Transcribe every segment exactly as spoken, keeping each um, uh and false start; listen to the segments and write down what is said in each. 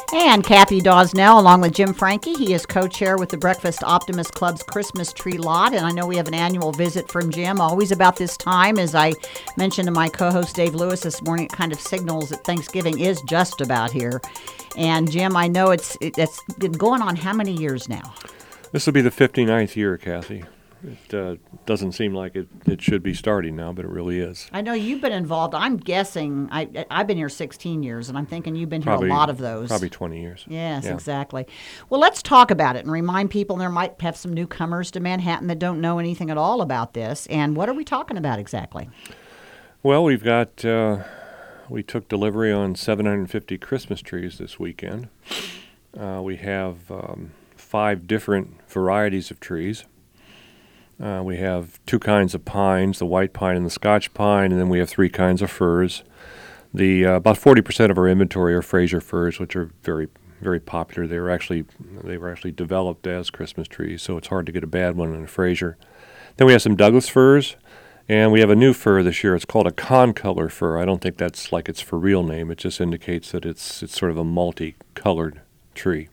And Kathy Dawsnell, along with Jim Frankie. He is co-chair with the Breakfast Optimist Club's Christmas Tree Lot. And I know we have an annual visit from Jim, always about this time. As I mentioned to my co-host Dave Lewis this morning, it kind of signals that Thanksgiving is just about here. And Jim, I know it's it's been going on how many years now? This will be the fifty-ninth year, Kathy. It uh, doesn't seem like it, it should be starting now, but it really is. I know you've been involved. I'm guessing, I, I've been here sixteen years, and I'm thinking you've been Probably, here a lot of those. Probably twenty years. Yes, yeah. exactly. Well, let's talk about it and remind people there might have some newcomers to Manhattan that don't know anything at all about this. And what are we talking about exactly? Well, we've got, uh, we took delivery on seven hundred fifty Christmas trees this weekend. Uh, we have um, five different varieties of trees. Uh, we have two kinds of pines, the white pine and the Scotch pine, and then we have three kinds of firs. The uh, about forty percent of our inventory are Fraser firs, which are very, very popular. They were actually they were actually developed as Christmas trees, so it's hard to get a bad one in a Fraser. Then we have some Douglas firs, and we have a new fir this year. It's called a concolor fir. I don't think that's like its for real name. It just indicates that it's it's sort of a multicolored tree.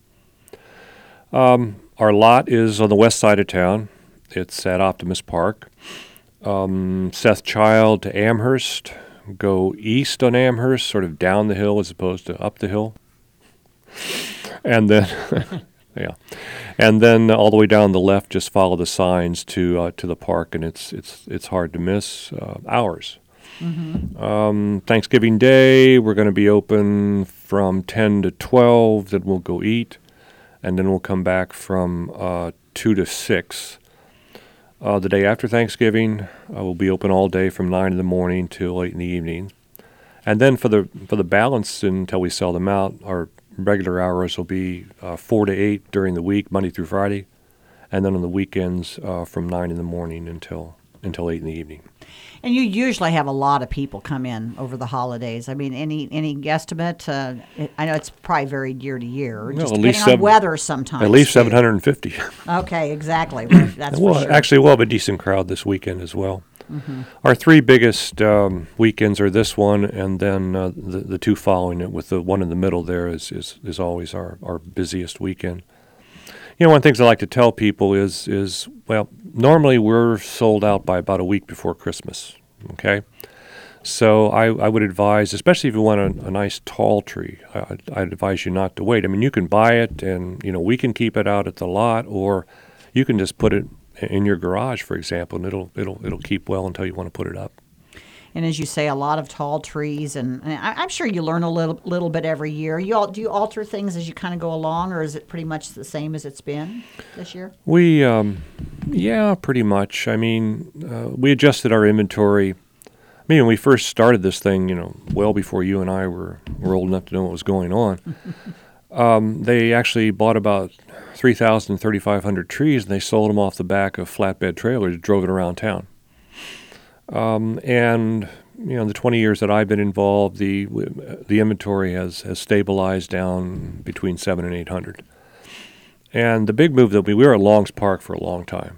Um, our lot is on the west side of town. It's at Optimist Park. Um, Seth Child to Amherst. Go east on Amherst, sort of down the hill as opposed to up the hill. And then, yeah, and then all the way down the left, just follow the signs to uh, to the park, and it's it's it's hard to miss. Uh, hours. Mm-hmm. Um, Thanksgiving Day, we're going to be open from ten to twelve. Then we'll go eat, and then we'll come back from uh, two to six. Uh, the day after Thanksgiving, uh, we'll be open all day from nine in the morning till late in the evening. And then for the for the balance until we sell them out, our regular hours will be uh, four to eight during the week, Monday through Friday, and then on the weekends uh, from nine in the morning until until eight in the evening. And you usually have a lot of people come in over the holidays. I mean, any any guesstimate? Uh, it, I know it's probably varied year to year, No, just at depending least on seven, weather sometimes. At least too. seven hundred fifty. Okay, exactly. Well, that's well, for sure. Actually, we'll have a decent crowd this weekend as well. Mm-hmm. Our three biggest um, weekends are this one, and then uh, the the two following it. With the one in the middle there is is, is always our, our busiest weekend. You know, one of the things I like to tell people is is well, normally we're sold out by about a week before Christmas. Okay, so I, I would advise, especially if you want a, a nice tall tree, I, I'd advise you not to wait. I mean, you can buy it, and you know we can keep it out at the lot, or you can just put it in your garage, for example, and it'll it'll it'll keep well until you want to put it up. And as you say, a lot of tall trees, and, and I, I'm sure you learn a little little bit every year. You all, do you alter things as you kind of go along, or is it pretty much the same as it's been this year? We, um, yeah, pretty much. I mean, uh, we adjusted our inventory. I mean, when we first started this thing, you know, well before you and I were, were old enough to know what was going on, um, they actually bought about three thousand, thirty-five hundred trees, and they sold them off the back of flatbed trailers, drove it around town. Um, and, you know, the twenty years that I've been involved, the the inventory has, has stabilized down between seven and eight hundred. And the big move that we, we were at Longs Park for a long time.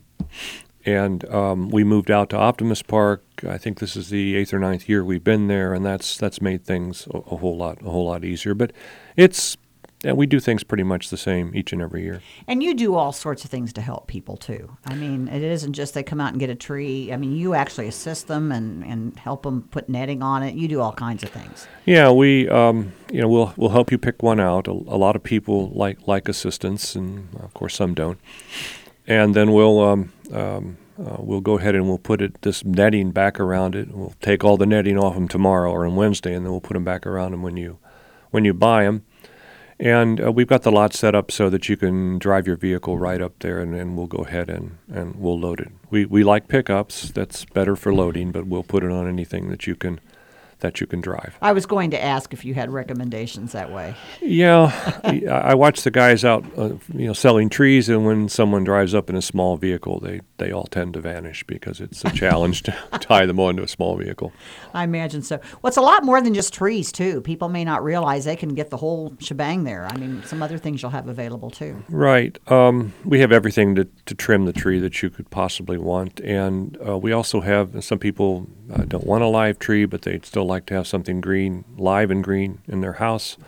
And um, we moved out to Optimist Park. I think this is the eighth or ninth year we've been there, and that's that's made things a, a whole lot a whole lot easier. But it's and we do things pretty much the same each and every year. And you do all sorts of things to help people too. I mean, it isn't just they come out and get a tree. I mean, you actually assist them and, and help them put netting on it. You do all kinds of things. Yeah, we um, you know we'll we'll help you pick one out. A, a lot of people like like assistance, and of course some don't. And then we'll um, um, uh, we'll go ahead and we'll put it this netting back around it. We'll take all the netting off them tomorrow or on Wednesday, and then we'll put them back around them when you when you buy them. And uh, we've got the lot set up so that you can drive your vehicle right up there, and then we'll go ahead and, and we'll load it. We we like pickups. That's better for loading, but we'll put it on anything that you can that you can drive. I was going to ask if you had recommendations that way. Yeah, I watch the guys out, uh, you know, selling trees, and when someone drives up in a small vehicle, they, they all tend to vanish because it's a challenge to tie them onto a small vehicle. I imagine so. Well, it's a lot more than just trees, too. People may not realize they can get the whole shebang there. I mean, some other things you'll have available, too. Right. Um, we have everything to, to trim the tree that you could possibly want, and uh, we also have, some people uh, don't want a live tree, but they'd still like to have something green, live and green in their house.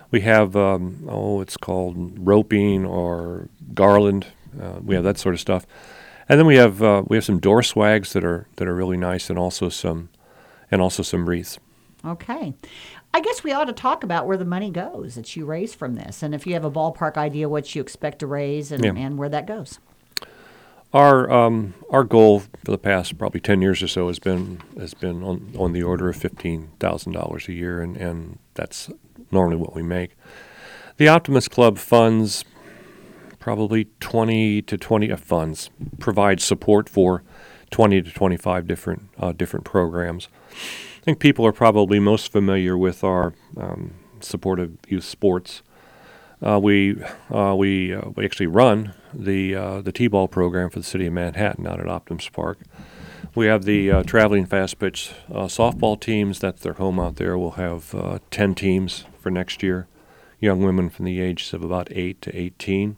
We have, um, oh, it's called roping or garland. Uh, we have that sort of stuff. And then we have uh, we have some door swags that are that are really nice, and also some and also some wreaths. Okay. I guess we ought to talk about where the money goes that you raise from this, and if you have a ballpark idea what you expect to raise and, Yeah. and where that goes. Our um, our goal for the past probably ten years or so has been has been on, on the order of fifteen thousand dollars a year, and, and that's normally what we make. The Optimist Club funds probably twenty to twenty uh, funds provide support for twenty to twenty-five different uh, different programs. I think people are probably most familiar with our um, supportive youth sports. Uh, we uh, we uh, we actually run the uh, the T-ball program for the city of Manhattan out at Optimist Park. We have the uh, traveling fast pitch uh, softball teams. That's their home out there. We'll have uh, ten teams for next year. Young women from the ages of about eight to eighteen.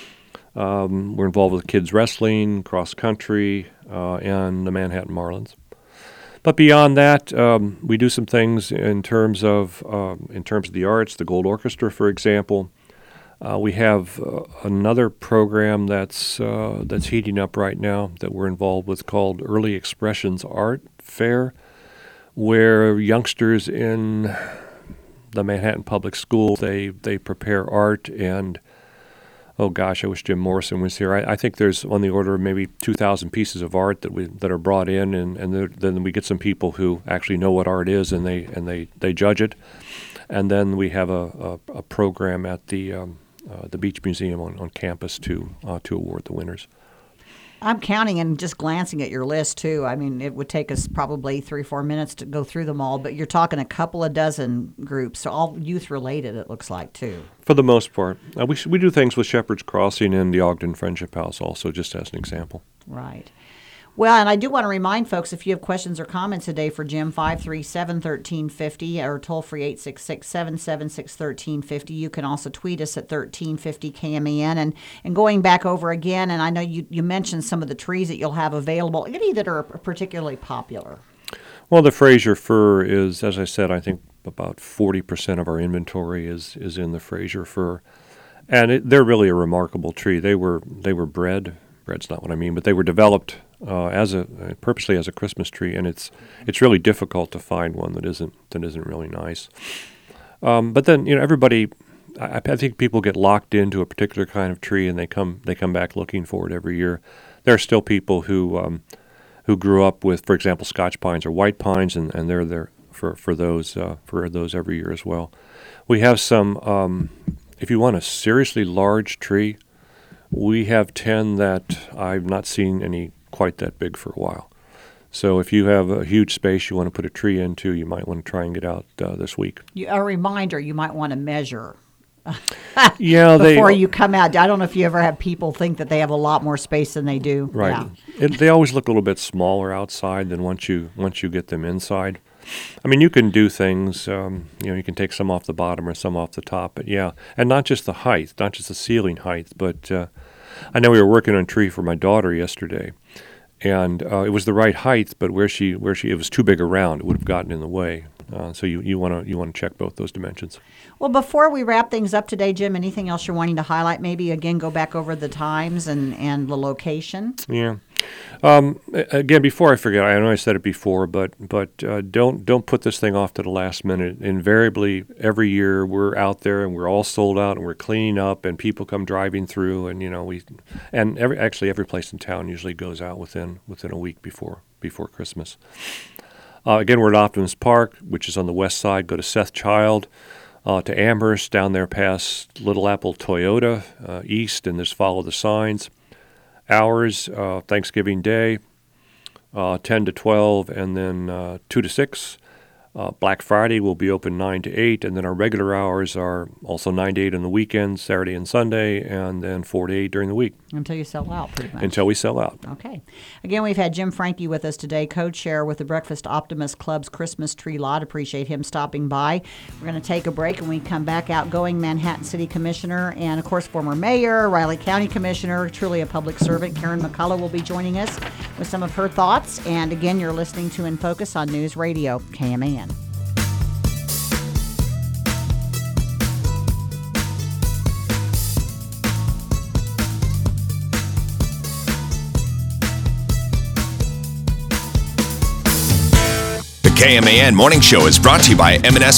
Um, we're involved with kids wrestling, cross country, uh, and the Manhattan Marlins. But beyond that, um, we do some things in terms of um, in terms of the arts. The Gold Orchestra, for example. Uh, we have uh, another program that's uh, that's heating up right now that we're involved with called Early Expressions Art Fair, where youngsters in the Manhattan Public Schools they they prepare art and. Oh gosh, I wish Jim Morrison was here. I, I think there's on the order of maybe two thousand pieces of art that we that are brought in, and, and then we get some people who actually know what art is, and they and they, they judge it. And then we have a, a, a program at the um, uh, the Beach Museum on, on campus to uh, to award the winners. I'm counting and just glancing at your list, too. I mean, it would take us probably three, four minutes to go through them all, but you're talking a couple of dozen groups, so all youth-related, it looks like, too. For the most part. Uh, we, we do things with Shepherd's Crossing and the Ogden Friendship House also, just as an example. Right. Well, and I do want to remind folks, if you have questions or comments today for Jim, five three seven, one three five zero or toll-free eight six six, seven seven six, one three five zero. You can also tweet us at thirteen fifty K M E N. And, and going back over again, and I know you, you mentioned some of the trees that you'll have available, any that are particularly popular. Well, the Fraser fir is, as I said, I think about forty percent of our inventory is, is in the Fraser fir. And it, they're really a remarkable tree. They were they were bred, bred's not what I mean, but they were developed Uh, as a uh, purposely as a Christmas tree, and it's it's really difficult to find one that isn't that isn't really nice. Um, but then you know everybody, I, I think people get locked into a particular kind of tree, and they come they come back looking for it every year. There are still people who um, who grew up with, for example, Scotch pines or white pines, and, and they're there for for those uh, for those every year as well. We have some. Um, if you want a seriously large tree, we have ten that I've not seen any quite that big for a while. So if you have a huge space you want to put a tree into, you might want to try and get out uh, this week. You, a reminder, you might want to measure yeah, before they, you come out. I don't know if you ever have people think that they have a lot more space than they do. Right. Yeah. It, they always look a little bit smaller outside than once you once you get them inside. I mean, you can do things, um, you know, you can take some off the bottom or some off the top, but yeah, and not just the height, not just the ceiling height, but uh, I know we were working on a tree for my daughter yesterday, and uh, it was the right height, but where she where she it was too big around, it would have gotten in the way. Uh, so you you want to you want to check both those dimensions. Well, before we wrap things up today, Jim, anything else you're wanting to highlight? Maybe again go back over the times and, and the location. Yeah. Um, again, before I forget, I know I said it before, but but uh, don't don't put this thing off to the last minute. Invariably, every year we're out there and we're all sold out and we're cleaning up and people come driving through and you know we and every actually every place in town usually goes out within within a week before before Christmas. Uh, again, we're at Optimist Park, which is on the west side. Go to Seth Child, uh, to Amherst, down there past Little Apple Toyota, uh, east, and just follow the signs. Hours, uh, Thanksgiving Day, uh, ten to twelve, and then uh, two to six. Uh, Black Friday will be open nine to eight, and then our regular hours are also nine to eight on the weekends, Saturday and Sunday, and then four to eight during the week. Until you sell out, pretty much. Until we sell out. Okay. Again, we've had Jim Franke with us today, co-chair with the Breakfast Optimist Club's Christmas Tree Lot. Appreciate him stopping by. We're going to take a break, and we come back outgoing Manhattan City Commissioner and, of course, former mayor, Riley County Commissioner, truly a public servant. Karen McCullough will be joining us with some of her thoughts. And, again, you're listening to In Focus on News Radio, K M A N. The K M A N Morning Show is brought to you by M and S